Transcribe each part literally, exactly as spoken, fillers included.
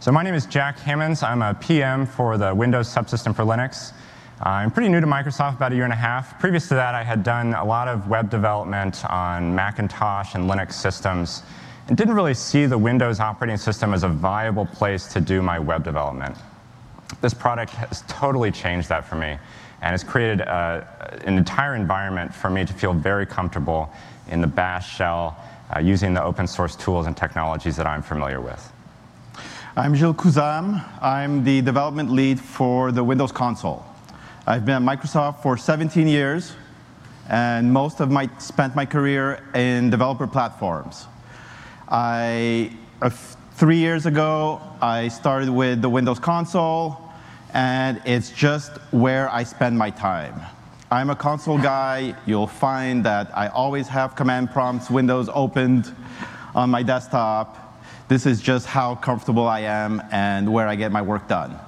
So my name is Jack Hammonds. I'm a P M for the Windows subsystem for Linux. Uh, I'm pretty new to Microsoft, about a year and a half. Previous to that, I had done a lot of web development on Macintosh and Linux systems, and didn't really see the Windows operating system as a viable place to do my web development. This product has totally changed that for me, and has created uh, an entire environment for me to feel very comfortable in the Bash shell, uh, using the open source tools and technologies that I'm familiar with. I'm Gilles Couzam. I'm the development lead for the Windows console. I've been at Microsoft for seventeen years, and most of my spent my career in developer platforms. I, uh, three years ago, I started with the Windows console, and it's just where I spend my time. I'm a console guy. You'll find that I always have command prompts, Windows opened on my desktop. This is just how comfortable I am and where I get my work done.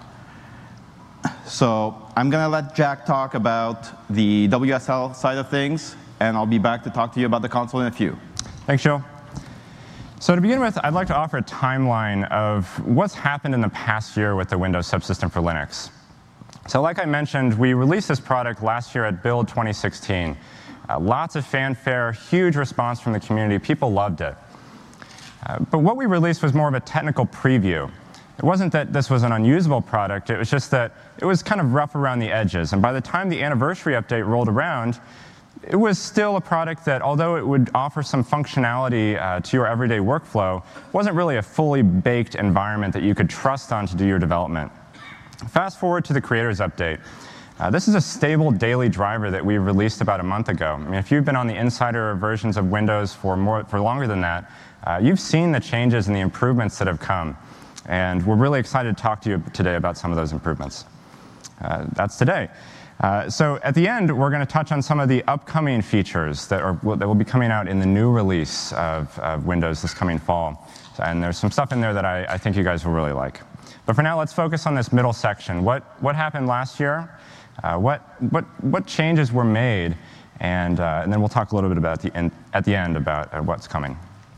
So I'm going to let Jack talk about the W S L side of things, and I'll be back to talk to you about the console in a few. Thanks, Joe. So to begin with, I'd like to offer a timeline of what's happened in the past year with the Windows subsystem for Linux. So like I mentioned, we released this product last year at Build twenty sixteen. Uh, lots of fanfare, huge response from the community. People loved it. Uh, but what we released was more of a technical preview. It wasn't that this was an unusable product. It was just that it was kind of rough around the edges. And by the time the anniversary update rolled around, it was still a product that, although it would offer some functionality uh, to your everyday workflow, wasn't really a fully baked environment that you could trust on to do your development. Fast forward to the Creators Update. Uh, this is a stable daily driver that we released about a month ago. I mean, if you've been on the insider versions of Windows for, more, for longer than that, uh, you've seen the changes and the improvements that have come. And we're really excited to talk to you today about some of those improvements. Uh, that's today. Uh, so at the end, we're going to touch on some of the upcoming features that, are, that will be coming out in the new release of, of Windows this coming fall. And there's some stuff in there that I, I think you guys will really like. But for now, let's focus on this middle section. What, what happened last year? Uh, what, what, what changes were made? And, uh, and then we'll talk a little bit about the end, at the end about uh, what's coming.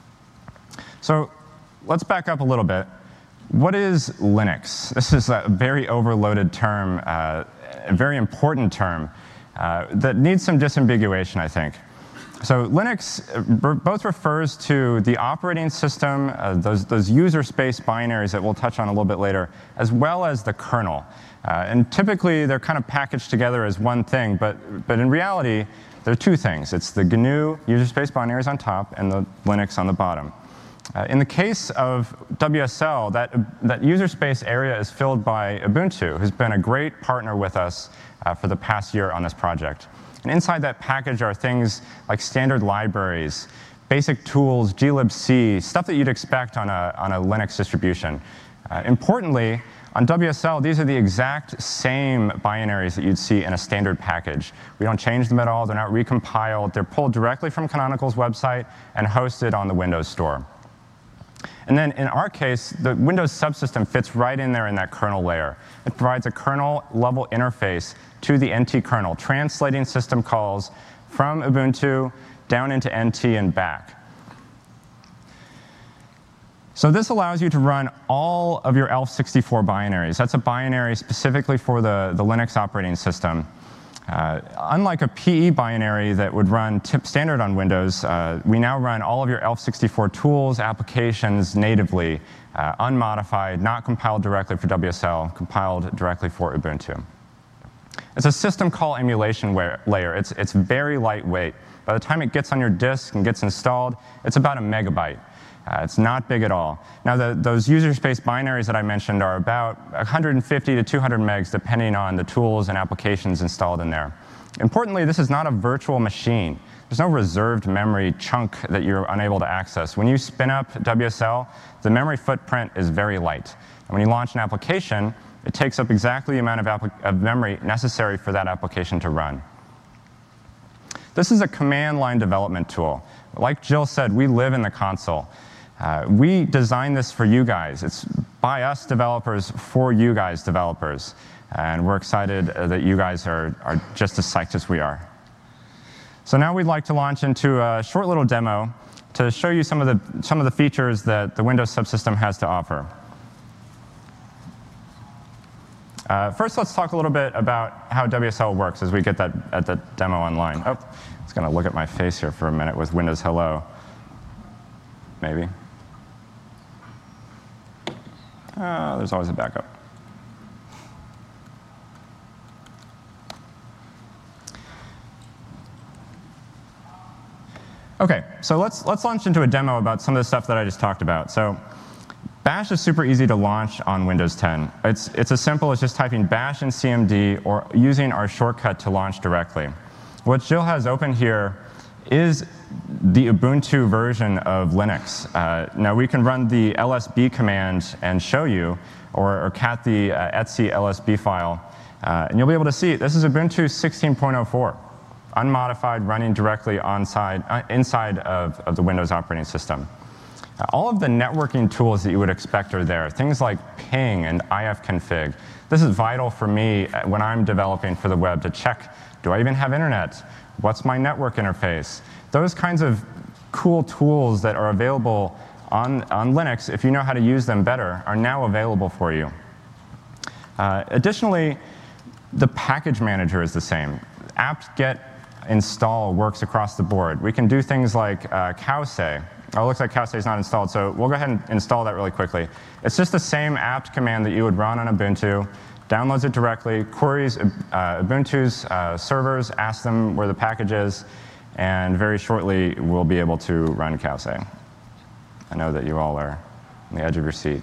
So let's back up a little bit. What is Linux? This is a very overloaded term, uh, a very important term uh, that needs some disambiguation, I think. So Linux both refers to the operating system, uh, those, those user space binaries that we'll touch on a little bit later, as well as the kernel. Uh, and typically, they're kind of packaged together as one thing, but, but in reality, they're two things. It's the G N U user space binaries on top and the Linux on the bottom. Uh, in the case of W S L, that, that user space area is filled by Ubuntu, who's been a great partner with us uh, for the past year on this project. And inside that package are things like standard libraries, basic tools, glibc, stuff that you'd expect on a, on a Linux distribution. Uh, importantly, on W S L, these are the exact same binaries that you'd see in a standard package. We don't change them at all. They're not recompiled. They're pulled directly from Canonical's website and hosted on the Windows Store. And then in our case, the Windows subsystem fits right in there in that kernel layer. It provides a kernel-level interface to the N T kernel, translating system calls from Ubuntu down into N T and back. So this allows you to run all of your E L F sixty-four binaries. That's a binary specifically for the, the Linux operating system. Uh, unlike a P E binary that would run tip standard on Windows, uh, we now run all of your E L F sixty-four tools, applications natively, uh, unmodified, not compiled directly for W S L, compiled directly for Ubuntu. It's a system call emulation layer. It's, it's very lightweight. By the time it gets on your disk and gets installed, it's about a megabyte. Uh, it's not big at all. Now, the, those user space binaries that I mentioned are about one hundred fifty to two hundred megs, depending on the tools and applications installed in there. Importantly, this is not a virtual machine. There's no reserved memory chunk that you're unable to access. When you spin up W S L, the memory footprint is very light. And when you launch an application, it takes up exactly the amount of, of memory necessary for that application to run. This is a command line development tool. Like Jill said, we live in the console. Uh, we designed this for you guys. It's by us developers for you guys developers. And we're excited uh, that you guys are, are just as psyched as we are. So now we'd like to launch into a short little demo to show you some of the, some of the features that the Windows subsystem has to offer. Uh, first, let's talk a little bit about how W S L works as we get that at the demo online. Oh, it's going to look at my face here for a minute with Windows Hello. Maybe. Uh, there's always a backup. OK, so let's, let's launch into a demo about some of the stuff that I just talked about. So Bash is super easy to launch on Windows ten. It's, it's as simple as just typing bash in C M D or using our shortcut to launch directly. What Jill has open here is the Ubuntu version of Linux. Uh, now, we can run the L S B command and show you, or, or cat the uh, etc L S B file, uh, and you'll be able to see this is Ubuntu sixteen point oh four, unmodified, running directly onside, uh, inside of, of the Windows operating system. Uh, all of the networking tools that you would expect are there, things like ping and ifconfig. This is vital for me when I'm developing for the web to check, do I even have internet? What's my network interface? Those kinds of cool tools that are available on, on Linux, if you know how to use them better, are now available for you. Uh, additionally, the package manager is the same. apt-get install works across the board. We can do things like uh, cowsay. Oh, it looks like cowsay is not installed, so we'll go ahead and install that really quickly. It's just the same apt command that you would run on Ubuntu. Downloads it directly, queries uh, Ubuntu's uh, servers, asks them where the package is, and very shortly we'll be able to run cowsay. I know that you all are on the edge of your seat.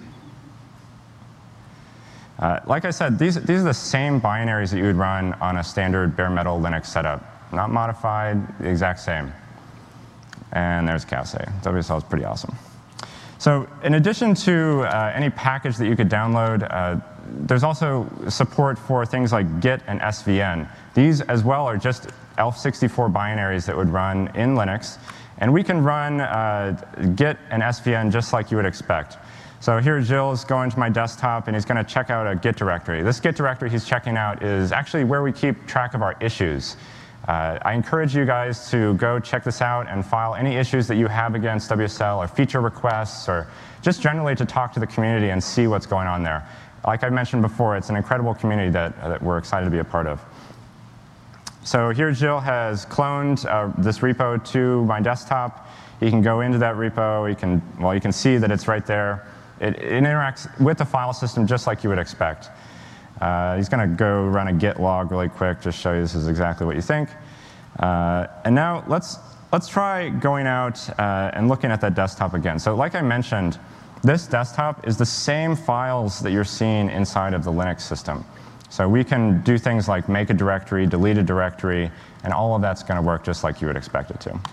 Uh, like I said, these, these are the same binaries that you would run on a standard bare metal Linux setup. Not modified, the exact same. And there's cowsay. W S L is pretty awesome. So in addition to uh, any package that you could download, uh, there's also support for things like Git and S V N. These as well are just E L F sixty-four binaries that would run in Linux. And we can run uh, Git and S V N just like you would expect. So here Jill's going to my desktop, and he's going to check out a Git directory. This Git directory he's checking out is actually where we keep track of our issues. Uh, I encourage you guys to go check this out and file any issues that you have against W S L or feature requests, or just generally to talk to the community and see what's going on there. Like I mentioned before, it's an incredible community that, uh, that we're excited to be a part of. So here Jill has cloned uh, this repo to my desktop. You can go into that repo. You can, well, you can see that it's right there. It, it interacts with the file system just like you would expect. Uh, he's going to go run a git log really quick, just show you this is exactly what you think. Uh, and now let's, let's try going out uh, and looking at that desktop again. So like I mentioned, this desktop is the same files that you're seeing inside of the Linux system. So we can do things like make a directory, delete a directory, and all of that's going to work just like you would expect it to.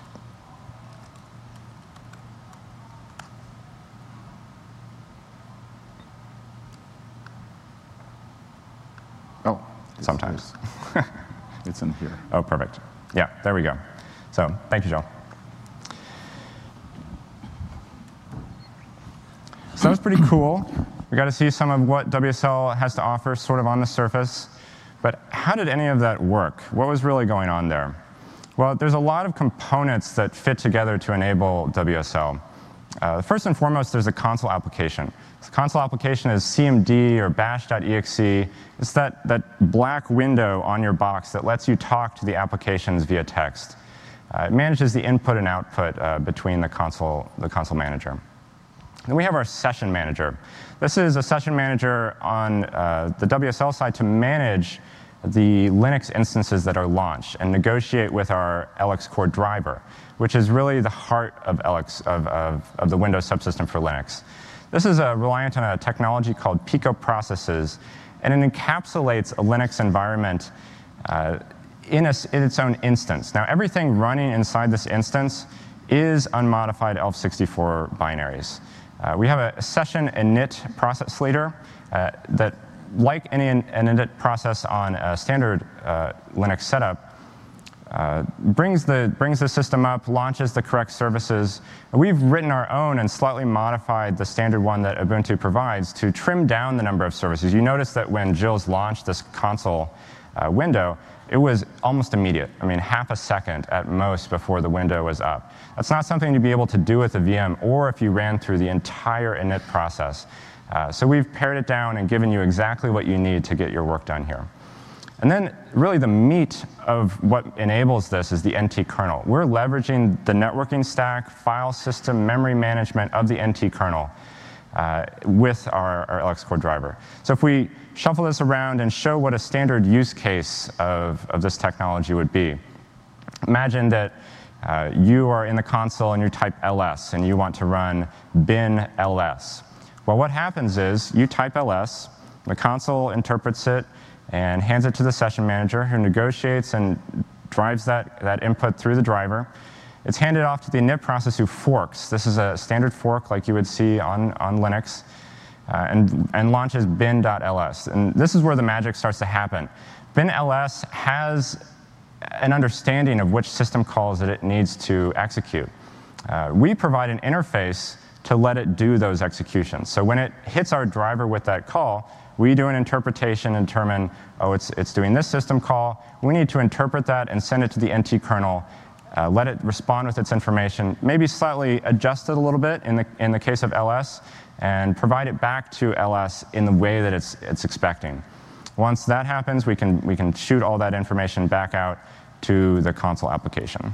Oh, sometimes. It's in here. Oh, perfect. Yeah, there we go. So thank you, Jill. So that was pretty cool. We got to see some of what W S L has to offer sort of on the surface. But how did any of that work? What was really going on there? Well, there's a lot of components that fit together to enable W S L. Uh, first and foremost, there's a console application. The console application is C M D or bash dot E X E. It's that, that black window on your box that lets you talk to the applications via text. Uh, it manages the input and output uh, between the console, the console manager. Then we have our session manager. This is a session manager on uh, the W S L side to manage the Linux instances that are launched and negotiate with our L X Core driver, which is really the heart of, L X, of, of, of the Windows subsystem for Linux. This is uh, reliant on a technology called Pico processes, and it encapsulates a Linux environment uh, in, a, in its own instance. Now, everything running inside this instance is unmodified E L F sixty-four binaries. Uh, we have a session init process leader uh, that, like any in, an init process on a standard uh, Linux setup, uh, brings, the, brings the system up, launches the correct services. We've written our own and slightly modified the standard one that Ubuntu provides to trim down the number of services. You notice that when Jill's launched this console uh, window, it was almost immediate. I mean, half a second at most before the window was up. That's not something to be able to do with a V M or if you ran through the entire init process. Uh, so we've pared it down and given you exactly what you need to get your work done here. And then really the meat of what enables this is the N T kernel. We're leveraging the networking stack, file system, memory management of the N T kernel uh, with our, our L X Core driver. So if we shuffle this around and show what a standard use case of, of this technology would be, imagine that uh, you are in the console and you type L S and you want to run bin L S. Well, what happens is you type L S, the console interprets it, and hands it to the session manager, who negotiates and drives that, that input through the driver. It's handed off to the init process, who forks. This is a standard fork like you would see on, on Linux, uh, and, and launches bin.ls. And this is where the magic starts to happen. Bin.ls has an understanding of which system calls that it needs to execute. Uh, we provide an interface to let it do those executions. So when it hits our driver with that call, we do an interpretation and determine, oh, it's, it's doing this system call. We need to interpret that and send it to the N T kernel, uh, let it respond with its information, maybe slightly adjust it a little bit in the, in the case of L S, and provide it back to L S in the way that it's, it's expecting. Once that happens, we can, we can shoot all that information back out to the console application.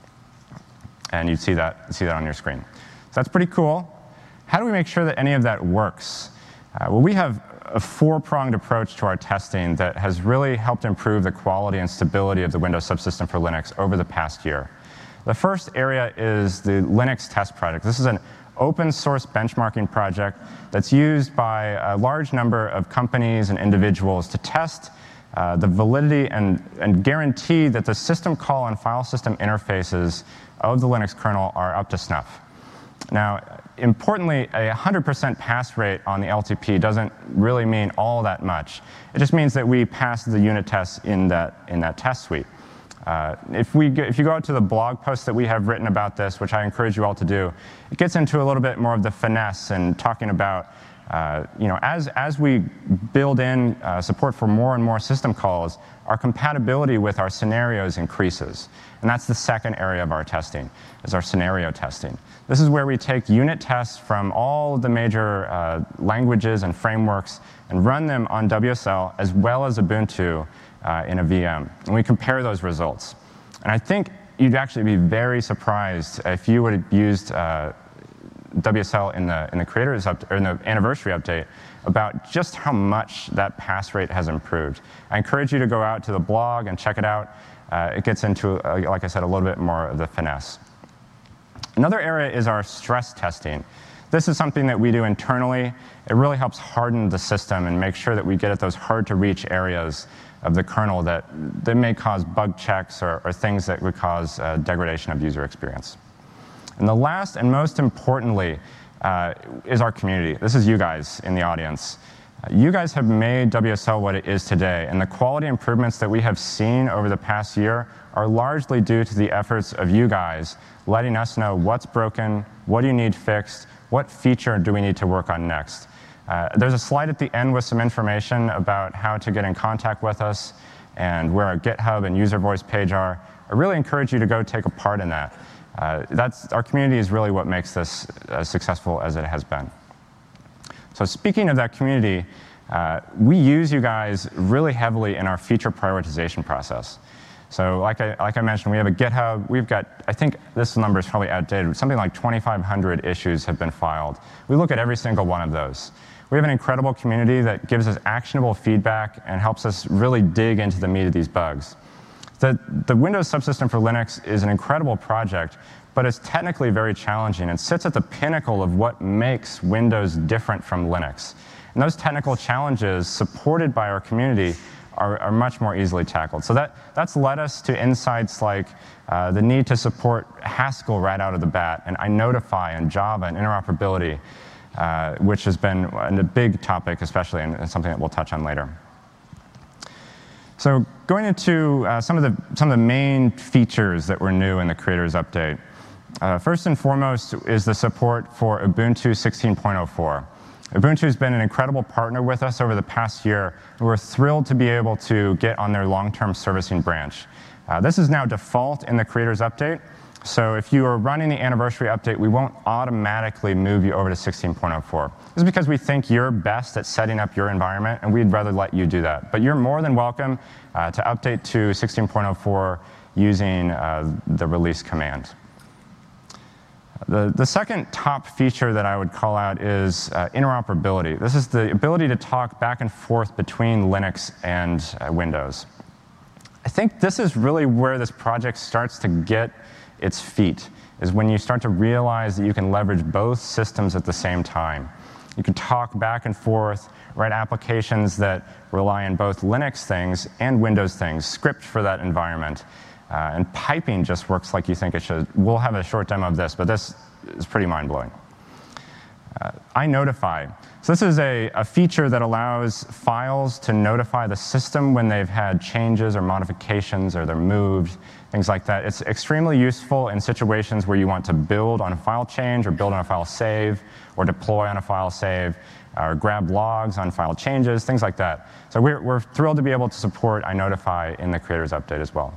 And you see that, see that on your screen. So that's pretty cool. How do we make sure that any of that works? Uh, well, we have a four-pronged approach to our testing that has really helped improve the quality and stability of the Windows subsystem for Linux over the past year. The first area is the Linux Test Project. This is an open source benchmarking project that's used by a large number of companies and individuals to test uh, the validity and, and guarantee that the system call and file system interfaces of the Linux kernel are up to snuff. Now, importantly, a one hundred percent pass rate on the L T P doesn't really mean all that much. It just means that we pass the unit tests in that, in that test suite. Uh, if, we go, if you go out to the blog post that we have written about this, which I encourage you all to do, it gets into a little bit more of the finesse and talking about, uh, you know, as, as we build in uh, support for more and more system calls, our compatibility with our scenarios increases. And that's the second area of our testing, is our scenario testing. This is where we take unit tests from all of the major uh, languages and frameworks and run them on W S L as well as Ubuntu uh, in a V M. And we compare those results. And I think you'd actually be very surprised if you would have used uh, W S L in the, in the creators up, or in the anniversary update about just how much that pass rate has improved. I encourage you to go out to the blog and check it out. Uh, it gets into, uh, like I said, a little bit more of the finesse. Another area is our stress testing. This is something that we do internally. It really helps harden the system and make sure that we get at those hard-to-reach areas of the kernel that, that may cause bug checks or, or things that would cause uh, degradation of user experience. And the last and most importantly uh, is our community. This is you guys in the audience. Uh, you guys have made W S L what it is today, and the quality improvements that we have seen over the past year are largely due to the efforts of you guys letting us know what's broken, what do you need fixed, what feature do we need to work on next. Uh, there's a slide at the end with some information about how to get in contact with us and where our GitHub and user voice page are. I really encourage you to go take a part in that. Uh, that's, our community is really what makes this as successful as it has been. So speaking of that community, uh, we use you guys really heavily in our feature prioritization process. So like I, like I mentioned, we have a GitHub. We've got, I think this number is probably outdated, something like twenty-five hundred issues have been filed. We look at every single one of those. We have an incredible community that gives us actionable feedback and helps us really dig into the meat of these bugs. The, the Windows subsystem for Linux is an incredible project, but it's technically very challenging and sits at the pinnacle of what makes Windows different from Linux. And those technical challenges, supported by our community, are, are much more easily tackled. So that, that's led us to insights like uh, the need to support Haskell right out of the bat, and iNotify and Java and interoperability, uh, which has been a big topic, especially, and something that we'll touch on later. So going into uh, some of the some of the main features that were new in the Creators Update. Uh, first and foremost is the support for Ubuntu sixteen point oh four. Ubuntu has been an incredible partner with us over the past year, and we're thrilled to be able to get on their long-term servicing branch. Uh, this is now default in the Creators Update, So if you are running the anniversary update, we won't automatically move you over to sixteen point oh four. This is because we think you're best at setting up your environment, and we'd rather let you do that. But you're more than welcome uh, to update to sixteen point oh four using uh, the release command. The, the second top feature that I would call out is uh, interoperability. This is the ability to talk back and forth between Linux and uh, Windows. I think this is really where this project starts to get its feet, is when you start to realize that you can leverage both systems at the same time. You can talk back and forth, write applications that rely on both Linux things and Windows things, script for that environment. Uh, and piping just works like you think it should. We'll have a short demo of this, but this is pretty mind-blowing. Uh, iNotify. So this is a, a feature that allows files to notify the system when they've had changes or modifications or they're moved, things like that. It's extremely useful in situations where you want to build on a file change or build on a file save or deploy on a file save or grab logs on file changes, things like that. So we're, we're thrilled to be able to support iNotify in the Creators Update as well.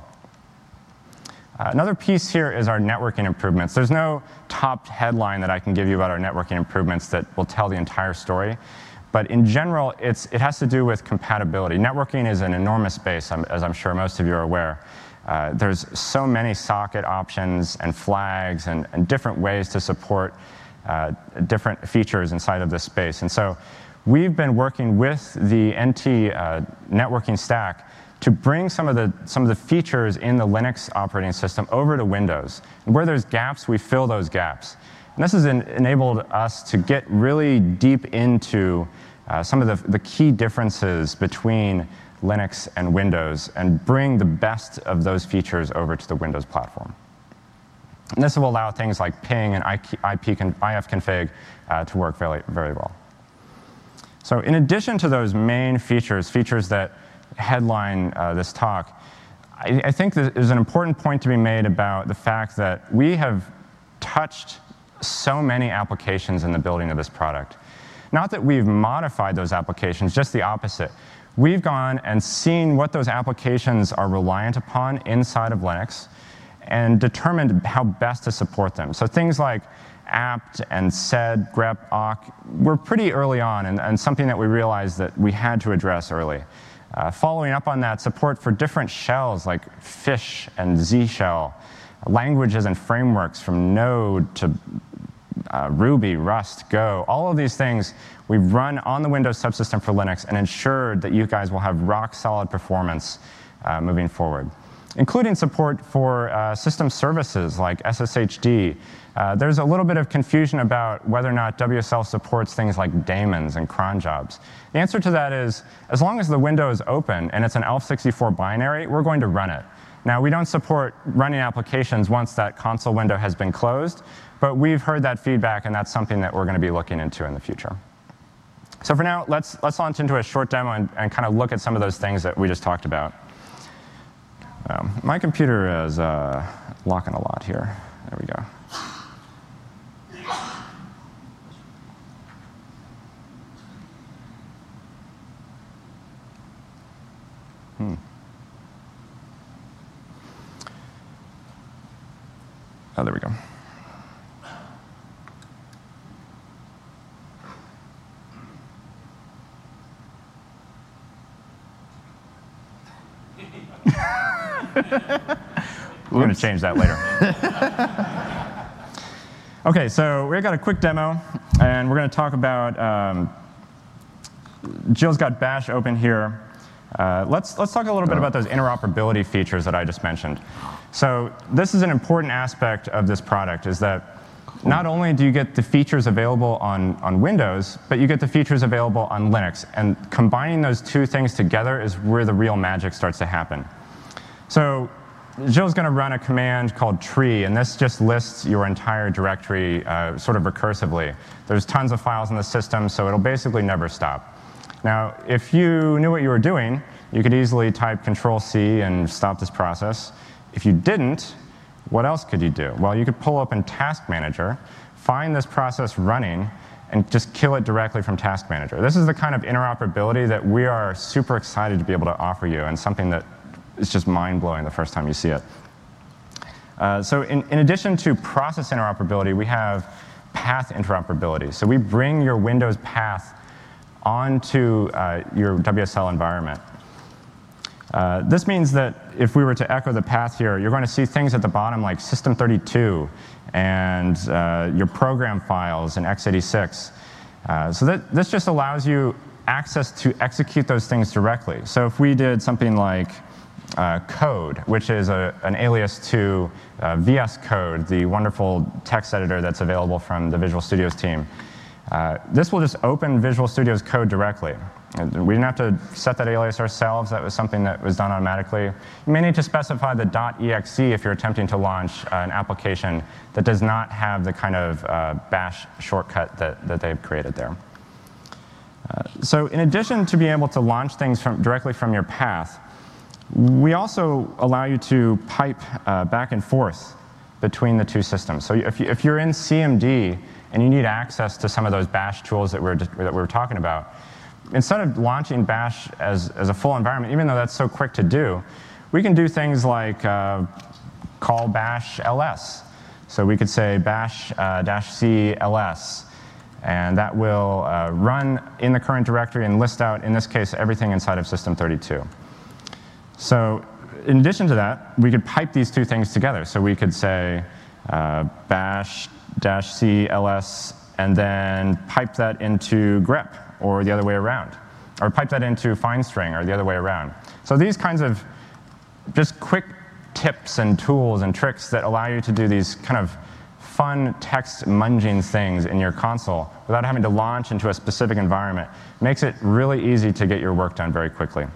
Uh, another piece here is our networking improvements. There's no top headline that I can give you about our networking improvements that will tell the entire story. But in general, it's, it has to do with compatibility. Networking is an enormous space, as I'm sure most of you are aware. Uh, there's so many socket options and flags and, and different ways to support uh, different features inside of this space. And so we've been working with the N T uh, networking stack to bring some of the some of the features in the Linux operating system over to Windows. And where there's gaps, we fill those gaps. And this has en enabled us to get really deep into uh, some of the, the key differences between Linux and Windows and bring the best of those features over to the Windows platform. And this will allow things like ping and I P ifconfig uh, to work very, very well. So in addition to those main features, features that headline uh, this talk, I, I think that there's an important point to be made about the fact that we have touched so many applications in the building of this product. Not that we've modified those applications, just the opposite. We've gone and seen what those applications are reliant upon inside of Linux and determined how best to support them. So things like apt and sed, grep, awk were pretty early on and, and something that we realized that we had to address early. Uh, following up on that, support for different shells like Fish and Z shell, languages and frameworks from Node to uh, Ruby, Rust, Go, all of these things we've run on the Windows subsystem for Linux and ensured that you guys will have rock-solid performance uh, moving forward, including support for uh, system services like S S H D. Uh, there's a little bit of confusion about whether or not W S L supports things like daemons and cron jobs. The answer to that is, as long as the window is open and it's an E L F sixty-four binary, we're going to run it. Now, we don't support running applications once that console window has been closed, but we've heard that feedback, and that's something that we're going to be looking into in the future. So for now, let's, let's launch into a short demo and, and kind of look at some of those things that we just talked about. Um, my computer is uh, locking a lot here. There we go. Hmm. Oh, there we go. We're going to change that later. OK, so we've got a quick demo, and we're going to talk about um, Jill's got Bash open here. Uh, let's, let's talk a little bit about those interoperability features that I just mentioned. So this is an important aspect of this product, is that not only do you get the features available on, on Windows, but you get the features available on Linux. And combining those two things together is where the real magic starts to happen. So Jill's going to run a command called tree, and this just lists your entire directory uh, sort of recursively. There's tons of files in the system, so it'll basically never stop. Now, if you knew what you were doing, you could easily type control C and stop this process. If you didn't, what else could you do? Well, you could pull open Task Manager, find this process running, and just kill it directly from Task Manager. This is the kind of interoperability that we are super excited to be able to offer you, and something that is just mind-blowing the first time you see it. Uh, so in, in addition to process interoperability, we have path interoperability. So we bring your Windows path onto uh, your W S L environment. Uh, this means that if we were to echo the path here, you're going to see things at the bottom like System thirty-two and uh, your program files in x eighty-six. Uh, so that, this just allows you access to execute those things directly. So if we did something like uh, code, which is a, an alias to uh, V S Code, the wonderful text editor that's available from the Visual Studios team, uh, this will just open Visual Studios Code directly. We didn't have to set that alias ourselves. That was something that was done automatically. You may need to specify the .exe if you're attempting to launch uh, an application that does not have the kind of uh, bash shortcut that, that they've created there. Uh, so in addition to being able to launch things from, directly from your path, we also allow you to pipe uh, back and forth between the two systems. So if, you, if you're in C M D and you need access to some of those bash tools that we're, that we were talking about, instead of launching bash as, as a full environment, even though that's so quick to do, we can do things like uh, call bash ls. So we could say bash uh, dash c ls, and that will uh, run in the current directory and list out, in this case, everything inside of System thirty-two. So in addition to that, we could pipe these two things together. So we could say uh, bash dash c ls, and then pipe that into grep, or the other way around, or pipe that into FineString, or the other way around. So these kinds of just quick tips and tools and tricks that allow you to do these kind of fun text munging things in your console without having to launch into a specific environment makes it really easy to get your work done very quickly.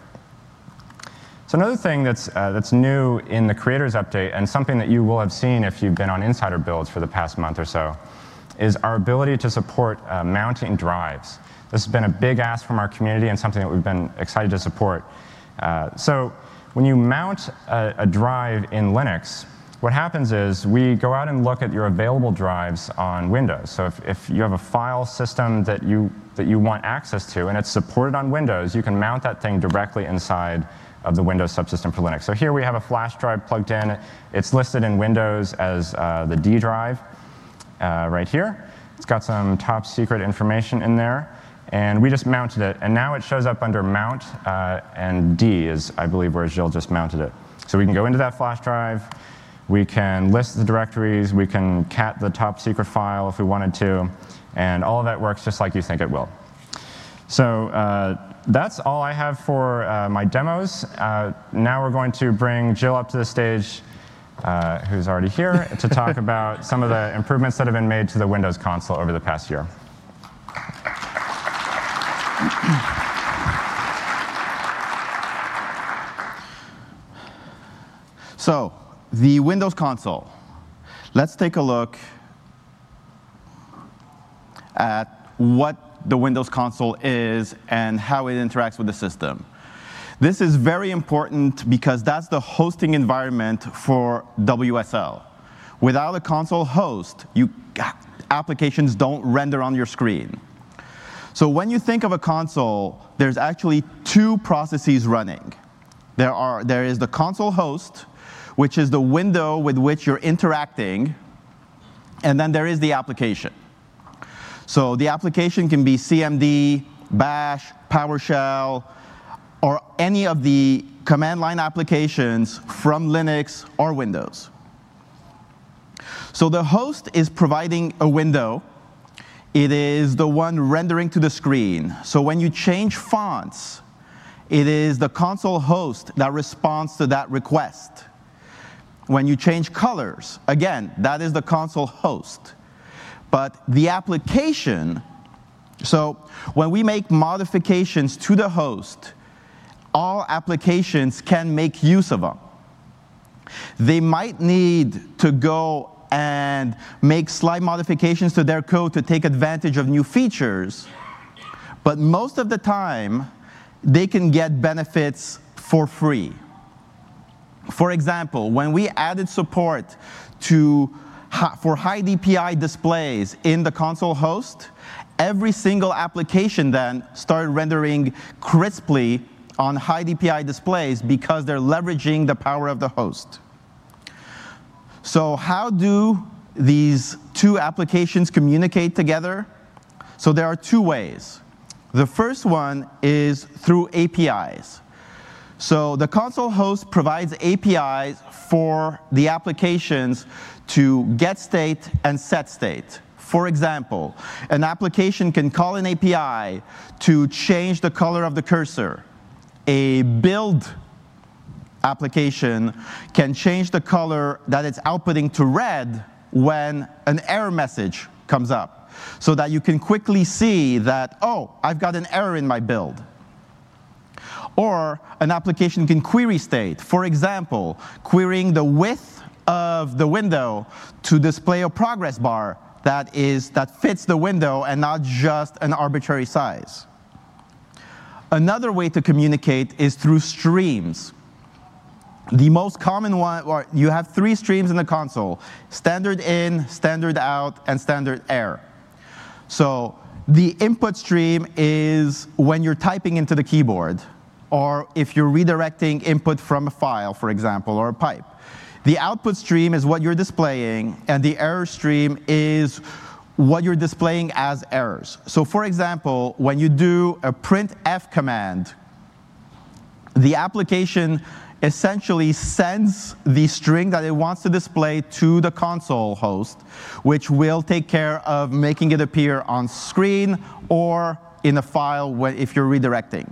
So another thing that's, uh, that's new in the Creators Update, and something that you will have seen if you've been on Insider Builds for the past month or so, is our ability to support uh, mounting drives. This has been a big ask from our community and something that we've been excited to support. Uh, so when you mount a, a drive in Linux, what happens is we go out and look at your available drives on Windows. So if, if you have a file system that you, that you want access to and it's supported on Windows, you can mount that thing directly inside of the Windows subsystem for Linux. So here we have a flash drive plugged in. It's listed in Windows as uh, the D drive uh, right here. It's got some top secret information in there. And we just mounted it, and now it shows up under Mount, uh, and D is, I believe, where Gilles just mounted it. So we can go into that flash drive, we can list the directories, we can cat the top secret file if we wanted to, and all of that works just like you think it will. So uh, that's all I have for uh, my demos. Uh, now we're going to bring Gilles up to the stage, uh, who's already here, to talk about some of the improvements that have been made to the Windows console over the past year. So, the Windows console. Let's take a look at what the Windows console is and how it interacts with the system. This is very important because that's the hosting environment for W S L. Without a console host, you, applications don't render on your screen. So when you think of a console, there's actually two processes running. There, are, there is the console host, which is the window with which you're interacting, and then there is the application. So the application can be C M D, Bash, PowerShell, or any of the command line applications from Linux or Windows. So the host is providing a window. It is the one rendering to the screen. So when you change fonts, it is the console host that responds to that request. When you change colors, again, that is the console host. But the application, so when we make modifications to the host, all applications can make use of them. They might need to go and make slight modifications to their code to take advantage of new features, but most of the time, they can get benefits for free. For example, when we added support to, for high D P I displays in the console host, every single application then started rendering crisply on high D P I displays because they're leveraging the power of the host. So how do these two applications communicate together? So there are two ways. The first one is through A P Is. So the console host provides A P Is for the applications to get state and set state. For example, an application can call an A P I to change the color of the cursor. A build application can change the color that it's outputting to red when an error message comes up, so that you can quickly see that, oh, I've got an error in my build. Or an application can query state. For example, querying the width of the window to display a progress bar that is that fits the window and not just an arbitrary size. Another way to communicate is through streams. The most common one, or you have three streams in the console: standard in, standard out, and standard error. So the input stream is when you're typing into the keyboard, or if you're redirecting input from a file, for example, or a pipe. The output stream is what you're displaying, and the error stream is what you're displaying as errors. So for example, when you do a printf command, the application essentially sends the string that it wants to display to the console host, which will take care of making it appear on screen or in a file when, if you're redirecting.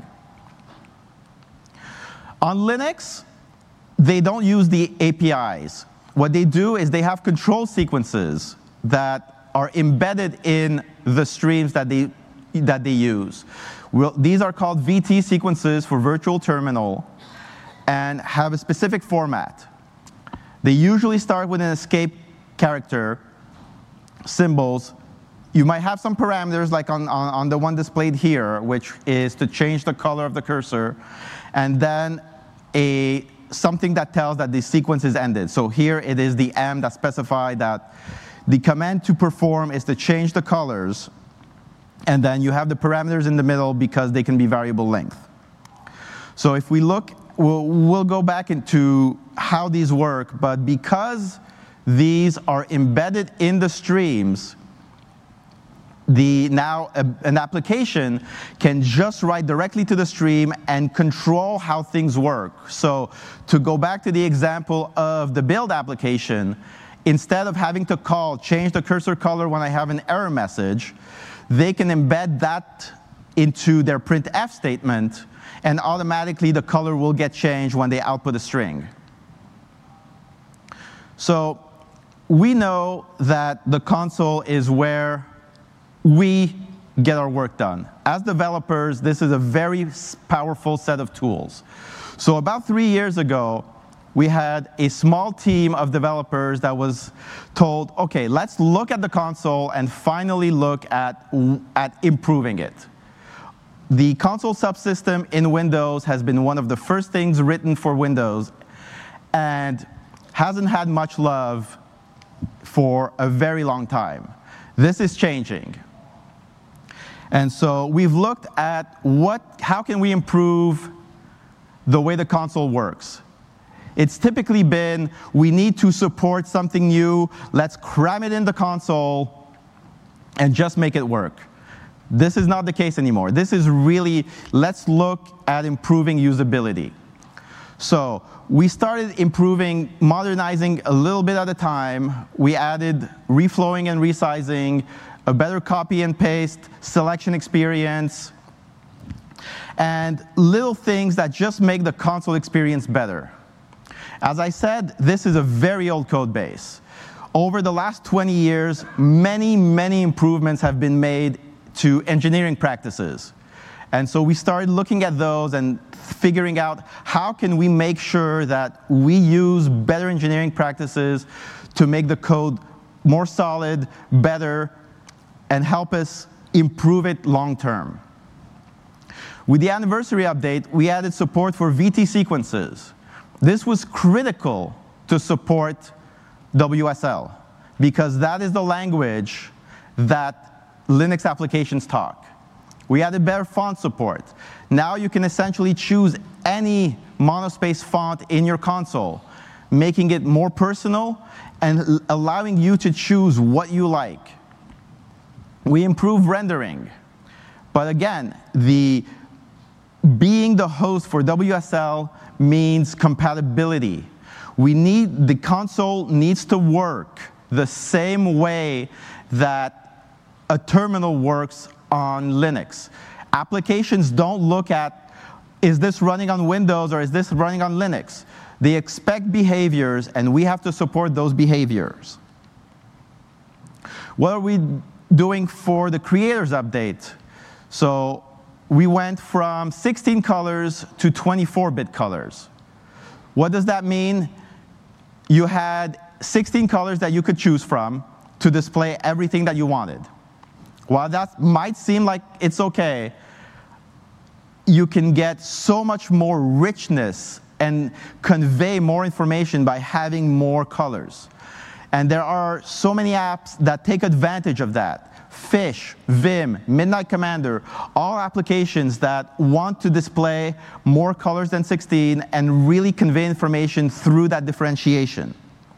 On Linux, they don't use the A P Is. What they do is they have control sequences that are embedded in the streams that they, that they use. Well, these are called V T sequences for virtual terminal, and have a specific format. They usually start with an escape character, symbols. You might have some parameters, like on, on, on the one displayed here, which is to change the color of the cursor, and then a, something that tells that the sequence is ended. So here it is the M that specifies that the command to perform is to change the colors, and then you have the parameters in the middle because they can be variable length. So if we look, We'll, we'll go back into how these work, but because these are embedded in the streams, the, now a, an application can just write directly to the stream and control how things work. So to go back to the example of the build application, instead of having to call change the cursor color when I have an error message, they can embed that into their printf statement, and automatically the color will get changed when they output a string. So we know that the console is where we get our work done. As developers, this is a very powerful set of tools. So about three years ago, we had a small team of developers that was told, okay, let's look at the console and finally look at, at improving it. The console subsystem in Windows has been one of the first things written for Windows and hasn't had much love for a very long time. This is changing. And so we've looked at what, how can we improve the way the console works. It's typically been, we need to support something new, let's cram it in the console and just make it work. This is not the case anymore. This is really, let's look at improving usability. So we started improving, modernizing a little bit at a time. We added reflowing and resizing, a better copy and paste, selection experience, and little things that just make the console experience better. As I said, this is a very old code base. Over the last twenty years, many, many improvements have been made to engineering practices. And so we started looking at those and figuring out how can we make sure that we use better engineering practices to make the code more solid, better, and help us improve it long term. With the anniversary update, we added support for V T sequences. This was critical to support W S L, because that is the language that Linux applications talk. We added better font support. Now you can essentially choose any monospace font in your console, making it more personal and allowing you to choose what you like. We improve rendering. But again, the being the host for W S L means compatibility. We need, the console needs to work the same way that a terminal works on Linux. Applications don't look at, is this running on Windows or is this running on Linux? They expect behaviors, and we have to support those behaviors. What are we doing for the creators update? So we went from sixteen colors to twenty-four bit colors. What does that mean? You had sixteen colors that you could choose from to display everything that you wanted. While that might seem like it's okay, you can get so much more richness and convey more information by having more colors. And there are so many apps that take advantage of that. Fish, Vim, Midnight Commander, all applications that want to display more colors than sixteen and really convey information through that differentiation.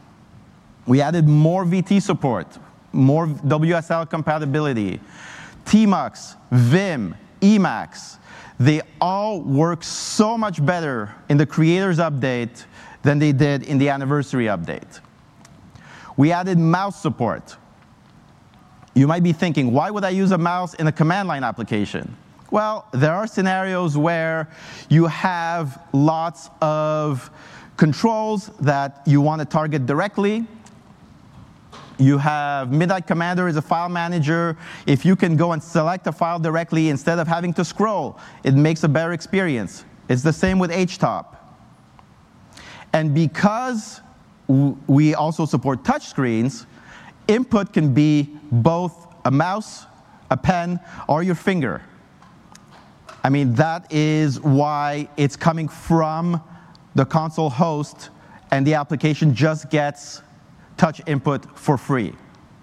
We added more V T support, more W S L compatibility, Tmux, Vim, Emacs. They all work so much better in the creators update than they did in the anniversary update. We added mouse support. You might be thinking, why would I use a mouse in a command line application? Well, there are scenarios where you have lots of controls that you want to target directly. You have Midnight Commander as a file manager. If you can go and select a file directly instead of having to scroll, it makes a better experience. It's the same with H top. And because we also support touchscreens, input can be both a mouse, a pen, or your finger. I mean, that is why it's coming from the console host, and the application just gets touch input for free.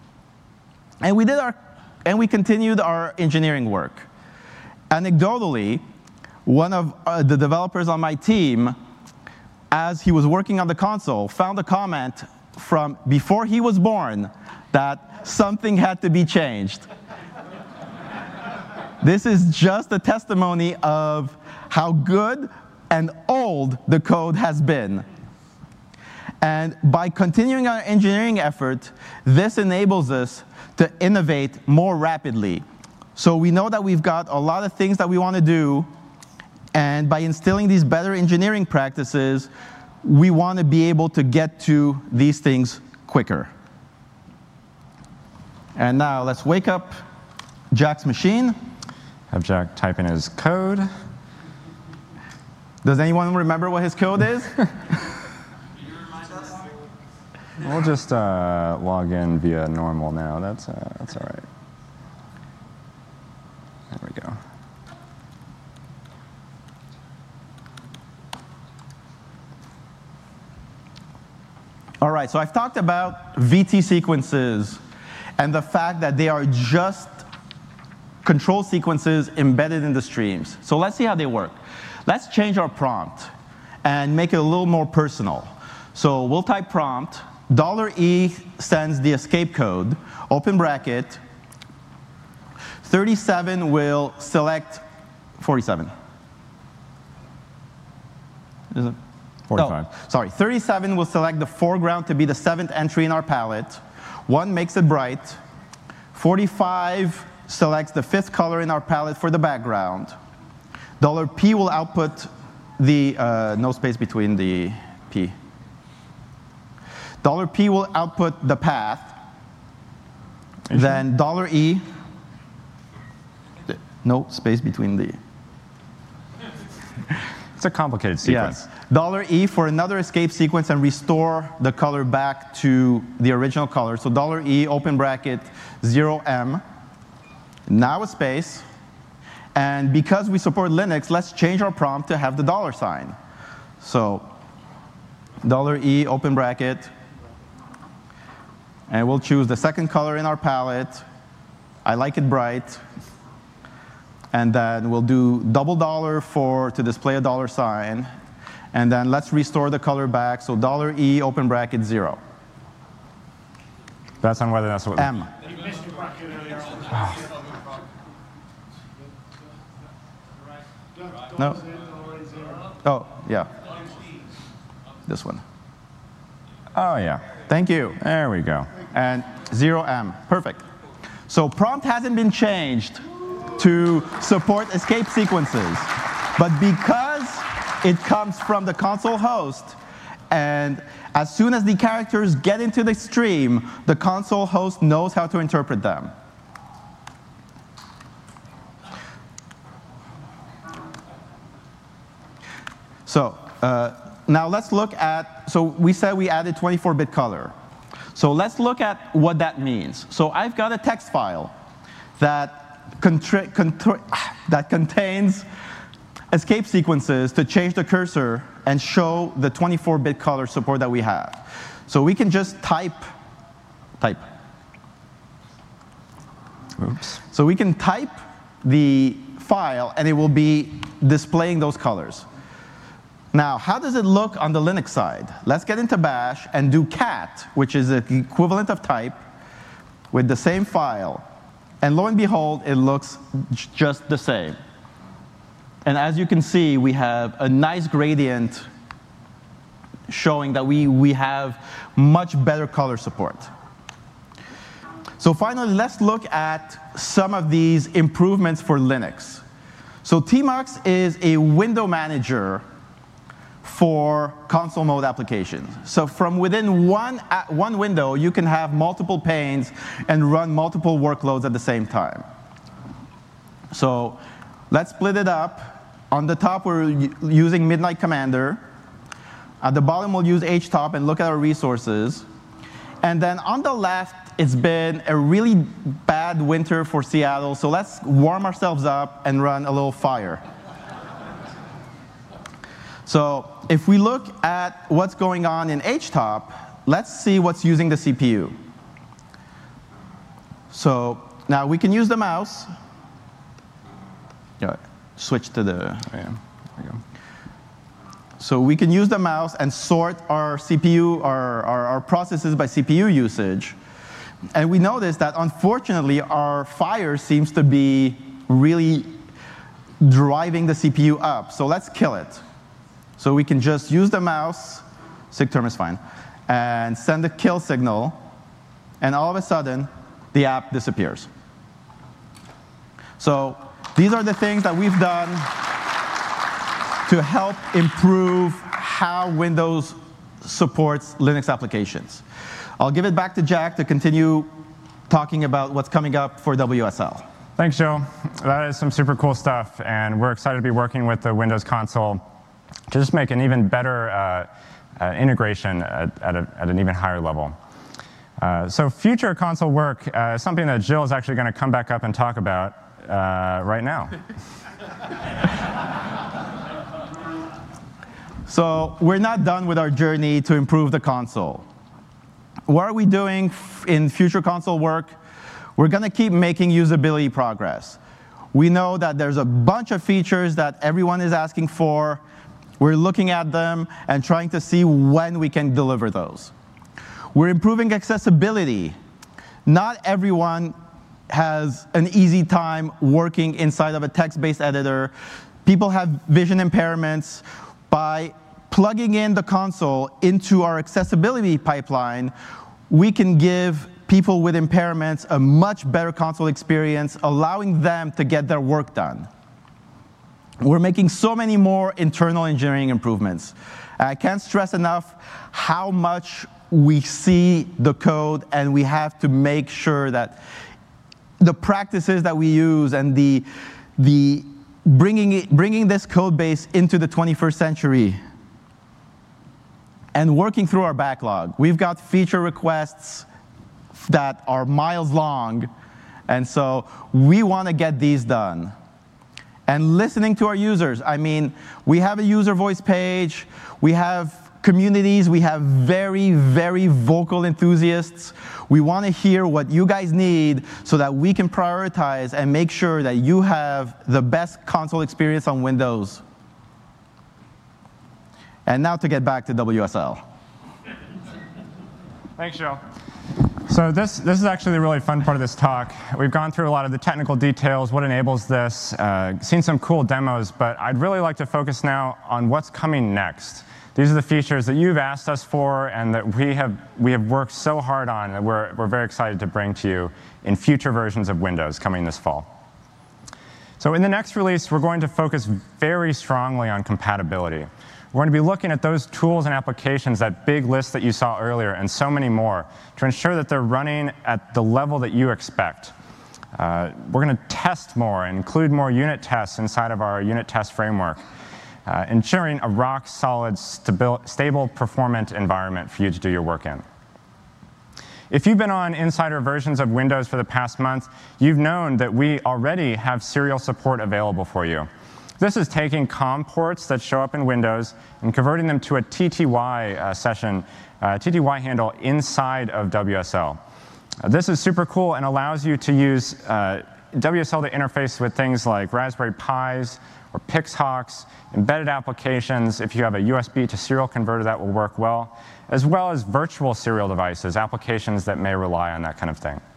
And we did our, and we continued our engineering work. Anecdotally, one of uh, the developers on my team, as he was working on the console, found a comment from before he was born that something had to be changed. This is just a testimony of how good and old the code has been. And by continuing our engineering effort, this enables us to innovate more rapidly. So we know that we've got a lot of things that we want to do, and by instilling these better engineering practices, we want to be able to get to these things quicker. And now let's wake up Jack's machine. Have Jack type in his code. Does anyone remember what his code is? We'll just uh, log in via normal now. That's, uh, that's all right. There we go. All right, so I've talked about V T sequences and the fact that they are just control sequences embedded in the streams. So let's see how they work. Let's change our prompt and make it a little more personal. So we'll type prompt. Dollar E sends the escape code, open bracket. thirty-seven will select forty-seven. Is it? forty-five. Oh, sorry, thirty-seven will select the foreground to be the seventh entry in our palette. One makes it bright. forty-five selects the fifth color in our palette for the background. Dollar P will output the, uh, no space between the P. Dollar P will output the path. Then dollar E, no space between the. It's a complicated sequence. Yes. Dollar E for another escape sequence and restore the color back to the original color. So dollar E, open bracket, zero M. Now a space. And because we support Linux, let's change our prompt to have the dollar sign. So dollar E, open bracket. And we'll choose the second color in our palette. I like it bright. And then we'll do double dollar for to display a dollar sign. And then let's restore the color back. So dollar E, open bracket, zero. That's on whether that's what. M. You missed your bracket earlier on. No? Oh, yeah. This one. Oh, yeah. Thank you. There we go. And zero M. Perfect. So prompt hasn't been changed to support escape sequences. But because it comes from the console host, and as soon as the characters get into the stream, the console host knows how to interpret them. So uh, now let's look at, so we said we added twenty-four bit color. So let's look at what that means. So I've got a text file that, contri contri that contains escape sequences to change the cursor and show the twenty-four bit color support that we have. So we can just type, type. Oops. So we can type the file, and it will be displaying those colors. Now, how does it look on the Linux side? Let's get into bash and do cat, which is the equivalent of type, with the same file. And lo and behold, it looks just the same. And as you can see, we have a nice gradient showing that we, we have much better color support. So finally, let's look at some of these improvements for Linux. So Tmux is a window manager for console mode applications. So from within one, one window, you can have multiple panes and run multiple workloads at the same time. So let's split it up. On the top, we're using Midnight Commander. At the bottom, we'll use H top and look at our resources. And then on the left, it's been a really bad winter for Seattle, so let's warm ourselves up and run a little fire. So if we look at what's going on in H top, let's see what's using the C P U. So now we can use the mouse. Yeah, switch to the, yeah, there we go. So we can use the mouse and sort our C P U, our, our, our processes by C P U usage. And we notice that, unfortunately, our fire seems to be really driving the C P U up. So let's kill it. So we can just use the mouse, sigterm is fine, and send a kill signal, and all of a sudden, the app disappears. So these are the things that we've done to help improve how Windows supports Linux applications. I'll give it back to Jack to continue talking about what's coming up for W S L. Thanks, Joe. That is some super cool stuff, and we're excited to be working with the Windows console to just make an even better uh, uh, integration at, at, a, at an even higher level. Uh, so future console work uh, is something that Jill is actually going to come back up and talk about uh, right now. So we're not done with our journey to improve the console. What are we doing in future console work? We're going to keep making usability progress. We know that there's a bunch of features that everyone is asking for. We're looking at them and trying to see when we can deliver those. We're improving accessibility. Not everyone has an easy time working inside of a text-based editor. People have vision impairments. By plugging in the console into our accessibility pipeline, we can give people with impairments a much better console experience, allowing them to get their work done. We're making so many more internal engineering improvements. I can't stress enough how much we see the code, and we have to make sure that the practices that we use and the, the bringing, it, bringing this code base into the twenty-first century and working through our backlog. We've got feature requests that are miles long, and so we want to get these done. And listening to our users. I mean, we have a user voice page, we have communities, we have very, very vocal enthusiasts. We want to hear what you guys need so that we can prioritize and make sure that you have the best console experience on Windows. And now to get back to W S L. Thanks, Joe. So this, this is actually the really fun part of this talk. We've gone through a lot of the technical details, what enables this, uh, seen some cool demos, but I'd really like to focus now on what's coming next. These are the features that you've asked us for and that we have, we have worked so hard on that we're, we're very excited to bring to you in future versions of Windows coming this fall. So in the next release, we're going to focus very strongly on compatibility. We're going to be looking at those tools and applications, that big list that you saw earlier, and so many more, to ensure that they're running at the level that you expect. Uh, we're going to test more and include more unit tests inside of our unit test framework, uh, ensuring a rock-solid, stable, performant environment for you to do your work in. If you've been on insider versions of Windows for the past month, you've known that we already have serial support available for you. This is taking COM ports that show up in Windows and converting them to a T T Y uh, session, uh, T T Y handle inside of W S L. Uh, this is super cool and allows you to use uh, W S L to interface with things like Raspberry Pis or Pixhawks, embedded applications. If you have a U S B to serial converter, that will work well, as well as virtual serial devices, applications that may rely on that kind of thing.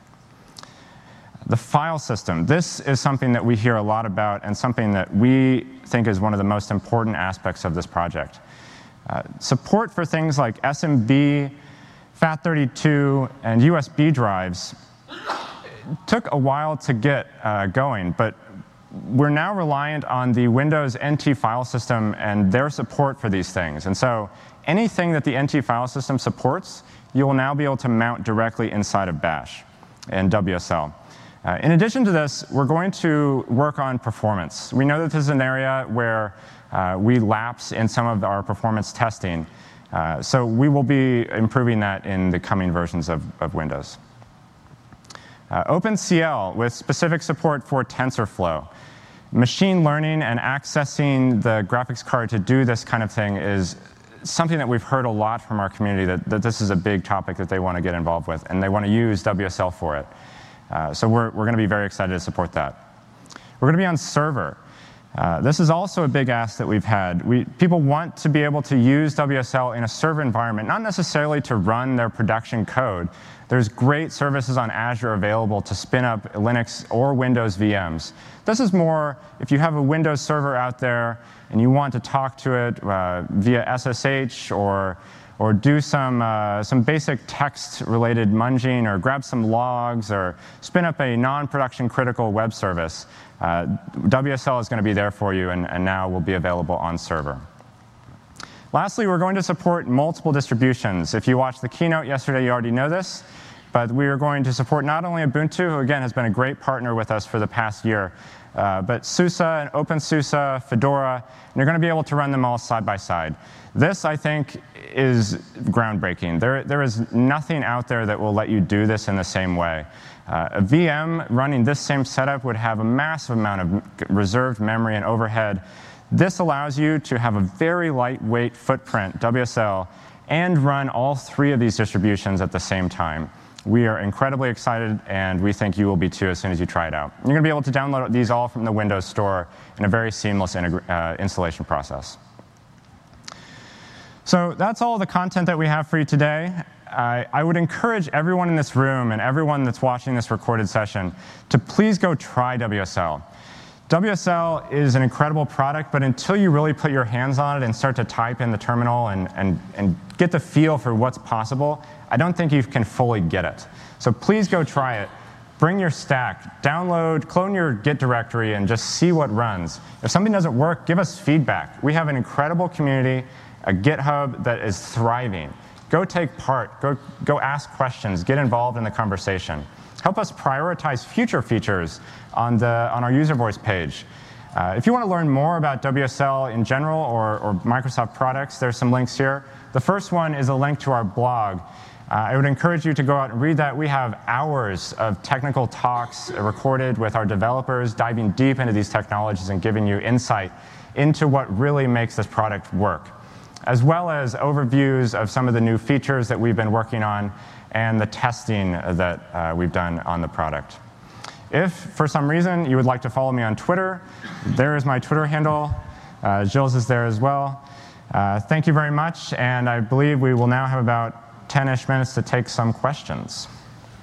The file system. This is something that we hear a lot about and something that we think is one of the most important aspects of this project. Uh, support for things like S M B, FAT thirty-two, and U S B drives took a while to get uh, going, but we're now reliant on the Windows N T file system and their support for these things. And so anything that the N T file system supports, you will now be able to mount directly inside of Bash and W S L. Uh, in addition to this, we're going to work on performance. We know that this is an area where uh, we lapse in some of our performance testing. Uh, so we will be improving that in the coming versions of, of Windows. Uh, OpenCL with specific support for TensorFlow. Machine learning and accessing the graphics card to do this kind of thing is something that we've heard a lot from our community, that, that this is a big topic that they want to get involved with, and they want to use W S L for it. Uh, so we're, we're going to be very excited to support that. We're going to be on server. Uh, this is also a big ask that we've had. We, people want to be able to use W S L in a server environment, not necessarily to run their production code. There's great services on Azure available to spin up Linux or Windows V Ms. This is more if you have a Windows server out there and you want to talk to it uh, via S S H or or do some, uh, some basic text-related munging, or grab some logs, or spin up a non-production critical web service. Uh, W S L is going to be there for you, and, and now will be available on server. Lastly, we're going to support multiple distributions. If you watched the keynote yesterday, you already know this, but we are going to support not only Ubuntu, who again has been a great partner with us for the past year, uh, but SUSE and OpenSUSE, Fedora, and you're going to be able to run them all side by side. This, I think, is groundbreaking. There, there is nothing out there that will let you do this in the same way. Uh, a V M running this same setup would have a massive amount of reserved memory and overhead. This allows you to have a very lightweight footprint, W S L, and run all three of these distributions at the same time. We are incredibly excited, and we think you will be too as soon as you try it out. You're going to be able to download these all from the Windows Store in a very seamless uh, installation process. So that's all the content that we have for you today. I, I would encourage everyone in this room and everyone that's watching this recorded session to please go try W S L. W S L is an incredible product, but until you really put your hands on it and start to type in the terminal and, and, and get the feel for what's possible, I don't think you can fully get it. So please go try it. Bring your stack, download, clone your Git directory, and just see what runs. If something doesn't work, give us feedback. We have an incredible community, a GitHub that is thriving. Go take part, go, go ask questions, get involved in the conversation. Help us prioritize future features on, the, on our user voice page. Uh, if you want to learn more about W S L in general or, or Microsoft products, there's some links here. The first one is a link to our blog. Uh, I would encourage you to go out and read that. We have hours of technical talks recorded with our developers, diving deep into these technologies and giving you insight into what really makes this product work, as well as overviews of some of the new features that we've been working on and the testing that uh, we've done on the product. If, for some reason, you would like to follow me on Twitter, there is my Twitter handle. Uh, Gilles is there as well. Uh, thank you very much, and I believe we will now have about ten-ish minutes to take some questions.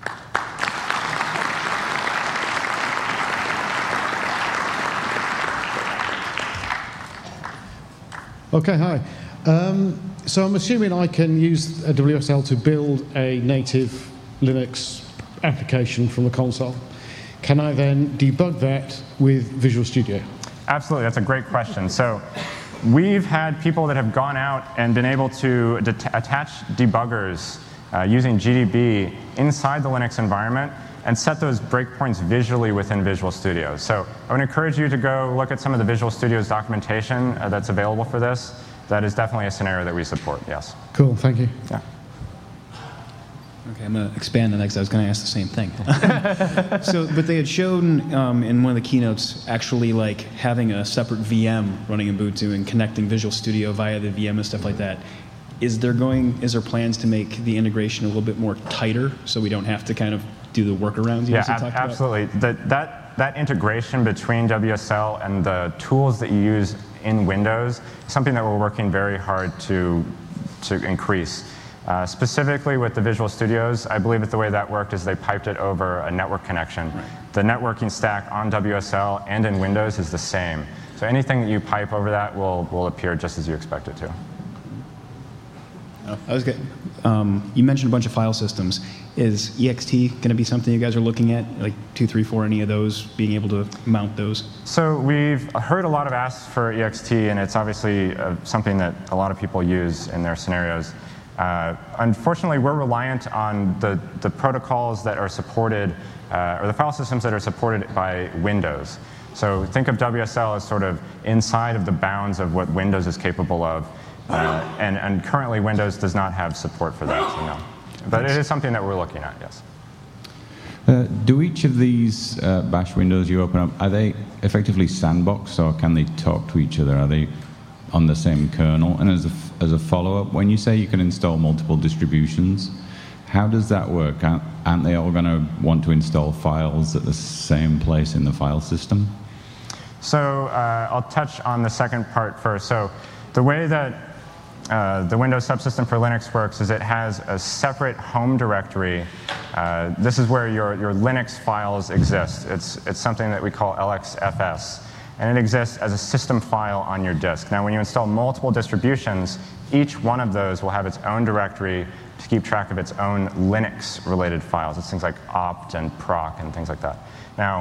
Okay, hi. Um, so I'm assuming I can use a W S L to build a native Linux application from the console. Can I then debug that with Visual Studio? Absolutely, that's a great question. So we've had people that have gone out and been able to det- attach debuggers uh, using G D B inside the Linux environment and set those breakpoints visually within Visual Studio. So I would encourage you to go look at some of the Visual Studio's documentation uh, that's available for this. That is definitely a scenario that we support, yes. Cool, thank you. Yeah. Okay, I'm going to expand on that because I was going to ask the same thing. So, but they had shown um, in one of the keynotes actually like having a separate V M running Ubuntu and connecting Visual Studio via the V M and stuff like that. Is there going? Is there plans to make the integration a little bit more tighter so we don't have to kind of do the workarounds you yeah, guys ab- talked absolutely. That, that, that integration between W S L and the tools that you use in Windows is something that we're working very hard to, to increase. Uh, specifically with the Visual Studios, I believe that the way that worked is they piped it over a network connection. Right. The networking stack on W S L and in Windows is the same. So anything that you pipe over that will, will appear just as you expect it to. Oh, I was good. Um, you mentioned a bunch of file systems. Is E X T going to be something you guys are looking at, like two, three, four, any of those, being able to mount those? So we've heard a lot of asks for E X T, and it's obviously uh, something that a lot of people use in their scenarios. Uh, unfortunately, we're reliant on the, the protocols that are supported, uh, or the file systems that are supported by Windows. So think of W S L as sort of inside of the bounds of what Windows is capable of. Uh, and, and currently, Windows does not have support for that, so no. But it is something that we're looking at, yes. Uh, do each of these uh, bash windows you open up, are they effectively sandboxed, or can they talk to each other? Are they on the same kernel? And as a, as a follow-up, when you say you can install multiple distributions, how does that work? Aren't, aren't they all going to want to install files at the same place in the file system? So uh, I'll touch on the second part first. So the way that uh, the Windows subsystem for Linux works is it has a separate home directory. Uh, this is where your, your Linux files exist. It's, it's something that we call L X F S. And it exists as a system file on your disk. Now, when you install multiple distributions, each one of those will have its own directory to keep track of its own Linux-related files. It's things like opt and proc and things like that. Now,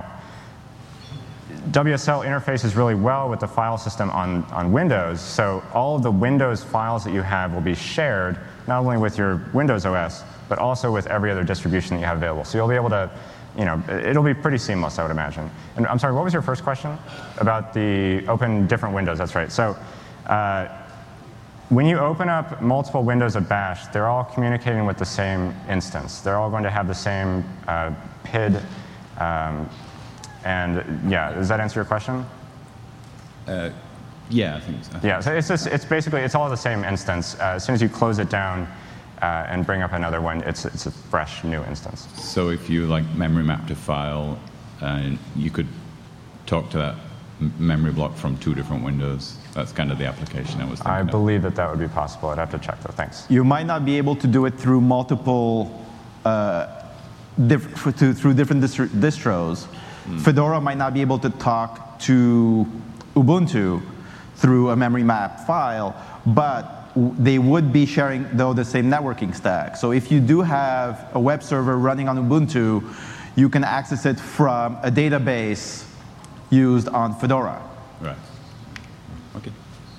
W S L interfaces really well with the file system on, on Windows, so all of the Windows files that you have will be shared, not only with your Windows O S, but also with every other distribution that you have available. So you'll be able to, you know, it'll be pretty seamless, I would imagine. And I'm sorry, what was your first question? About the open different windows, that's right. So uh, when you open up multiple windows of bash, they're all communicating with the same instance. They're all going to have the same uh, P I D. Um, and yeah, does that answer your question? Uh, yeah, I think so. Yeah, so it's, just, it's basically, it's all the same instance. Uh, as soon as you close it down, Uh, and bring up another one, it's, it's a fresh new instance. So if you like memory mapped a file, uh, you could talk to that m- memory block from two different windows. That's kind of the application I was thinking I of. believe that that would be possible. I'd have to check though, thanks. You might not be able to do it through multiple, uh, diff- to, through different distri- distros. Mm. Fedora might not be able to talk to Ubuntu through a memory map file, but they would be sharing, though, the same networking stack. So if you do have a web server running on Ubuntu, you can access it from a database used on Fedora. Right. Okay.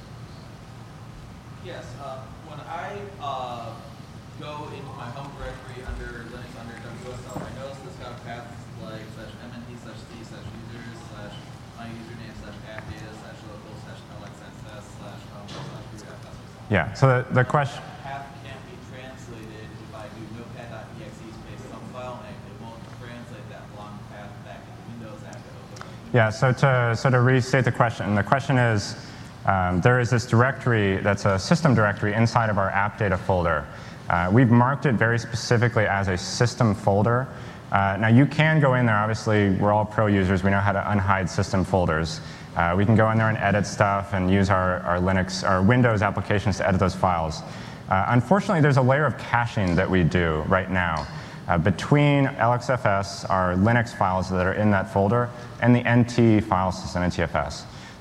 Yes, uh, when I uh, go into my home directory under Linux under W S L, I notice it's got paths like slash mnt slash c slash users slash my username slash app data slash local slash lxss slash home slash root fs. Yeah, so the, the question, Path can't be translated if I do notepad.exe space some file name. It won't translate that long path back into Windows after it opens. yeah, so to, so to restate the question, the question is, um, there is this directory that's a system directory inside of our app data folder. Uh, we've marked it very specifically as a system folder. Uh, now you can go in there, obviously we're all pro users, we know how to unhide system folders. Uh, we can go in there and edit stuff and use our, our Linux, our Windows applications to edit those files. Uh, unfortunately, there's a layer of caching that we do right now uh, between L X F S, our Linux files that are in that folder, and the N T file system, N T F S.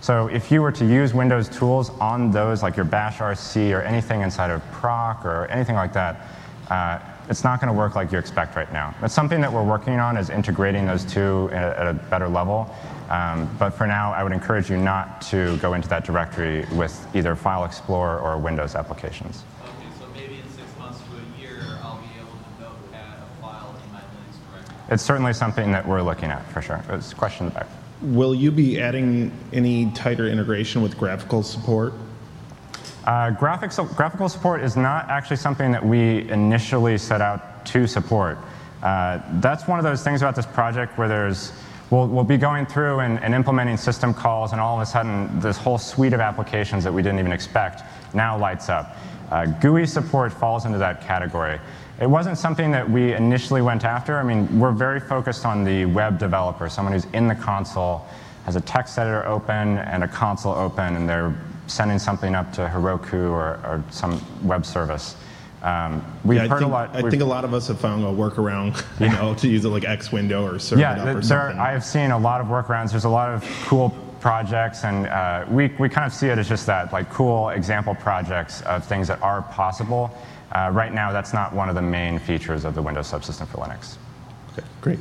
So if you were to use Windows tools on those, like your bash R C or anything inside of proc or anything like that, uh, it's not going to work like you expect right now. That's something that we're working on, is integrating those two at, at a better level. Um, but for now, I would encourage you not to go into that directory with either File Explorer or Windows applications. Okay, so maybe in six months to a year, I'll be able to notepad a file in my Linux directory. It's certainly something that we're looking at, for sure. There's a question in the back. Will you be adding any tighter integration with graphical support? Uh, graphics, graphical support is not actually something that we initially set out to support. Uh, that's one of those things about this project where there's, we'll, we'll be going through and, and implementing system calls, and all of a sudden this whole suite of applications that we didn't even expect now lights up. Uh, G U I support falls into that category. It wasn't something that we initially went after. I mean, we're very focused on the web developer, someone who's in the console, has a text editor open and a console open, and they're sending something up to Heroku or, or some web service. Um, we've yeah, I heard think, a lot. I think a lot of us have found a workaround, you know, to use it like X window or serve yeah, it up or there something. are, I have seen a lot of workarounds. There's a lot of cool projects, and uh, we, we kind of see it as just that, like cool example projects of things that are possible. Uh, right now, that's not one of the main features of the Windows subsystem for Linux. Okay, great.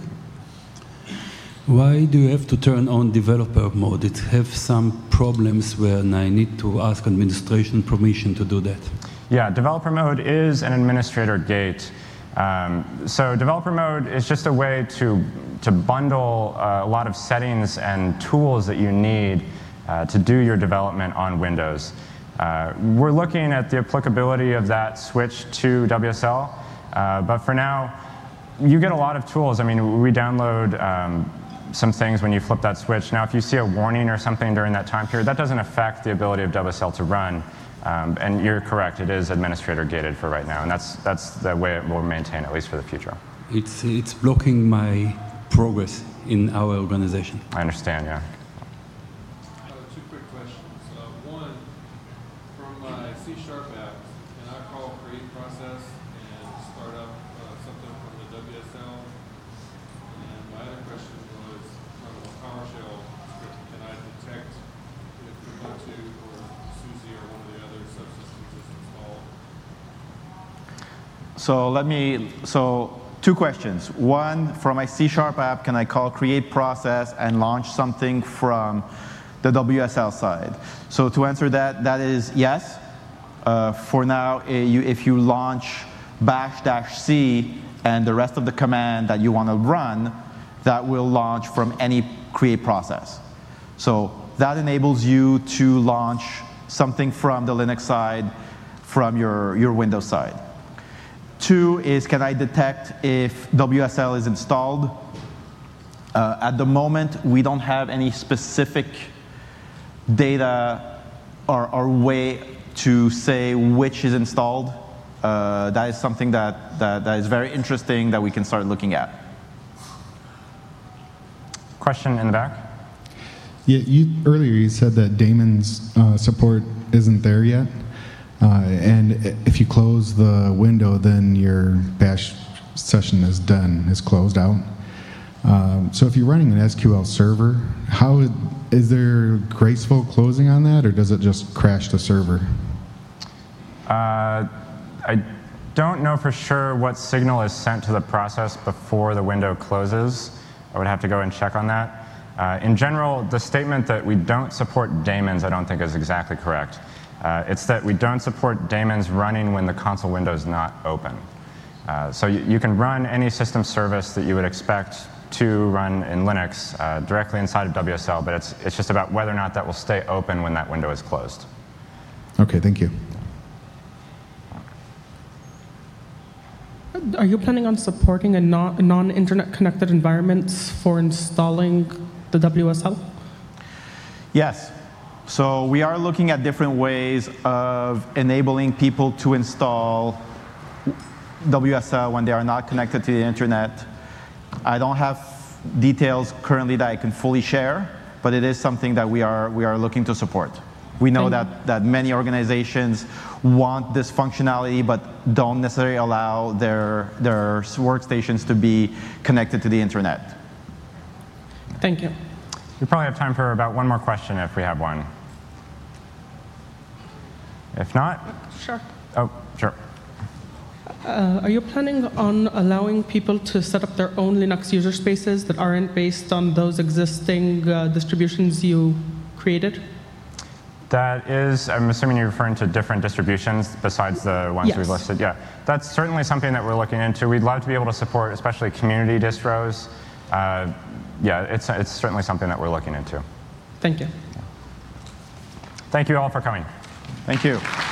Why do you have to turn on developer mode? It have some problems where I need to ask administration permission to do that. Yeah, developer mode is an administrator gate. Um, so developer mode is just a way to, to bundle uh, a lot of settings and tools that you need uh, to do your development on Windows. Uh, we're looking at the applicability of that switch to W S L, uh, but for now, you get a lot of tools. I mean, we download um, some things when you flip that switch. Now, if you see a warning or something during that time period, that doesn't affect the ability of W S L to run. Um, and you're correct, it is administrator gated for right now, and that's, that's the way it will maintain, at least for the future. It's, it's blocking my progress in our organization. I understand, yeah. Uh, two quick questions. Uh, one, from my C Sharp app, can I call create process and start up uh, something from the W S L? And my other question was, from a PowerShell script, can I detect if Ubuntu or SUSE or one of the other subsystems is installed? So let me, so two questions. One, from my C Sharp app, can I call create process and launch something from the W S L side? So to answer that, that is yes. Uh, for now, uh, you, if you launch bash dash C and the rest of the command that you want to run, that will launch from any create process. So that enables you to launch something from the Linux side, from your, your Windows side. Two is, can I detect if W S L is installed? Uh, at the moment, we don't have any specific data or, or way to say which is installed. Uh, that is something that, that, that is very interesting that we can start looking at. Question in the back? Yeah, you, earlier you said that Daemon's uh, support isn't there yet. Uh, and if you close the window, then your bash session is done, is closed out. Um, so if you're running an S Q L server, how is there graceful closing on that, or does it just crash the server? Uh, I don't know for sure what signal is sent to the process before the window closes. I would have to go and check on that. Uh, in general, the statement that we don't support daemons I don't think is exactly correct. Uh, it's that we don't support daemons running when the console window is not open. Uh, so you, you can run any system service that you would expect to run in Linux uh, directly inside of W S L, but it's, it's just about whether or not that will stay open when that window is closed. Okay, thank you. Are you planning on supporting a non, non-internet connected environments for installing the W S L? Yes. So we are looking at different ways of enabling people to install W S L when they are not connected to the internet. I don't have details currently that I can fully share, but it is something that we are, we are looking to support. We know that, that many organizations want this functionality, but don't necessarily allow their, their workstations to be connected to the internet. Thank you. We probably have time for about one more question if we have one. If not, Sure. oh, sure. Uh, are you planning on allowing people to set up their own Linux user spaces that aren't based on those existing uh, distributions you created? That is, I'm assuming you're referring to different distributions besides the ones Yes. we've listed. Yeah, that's certainly something that we're looking into. We'd love to be able to support, especially community distros. Uh, yeah, it's, it's certainly something that we're looking into. Thank you. Thank you all for coming. Thank you.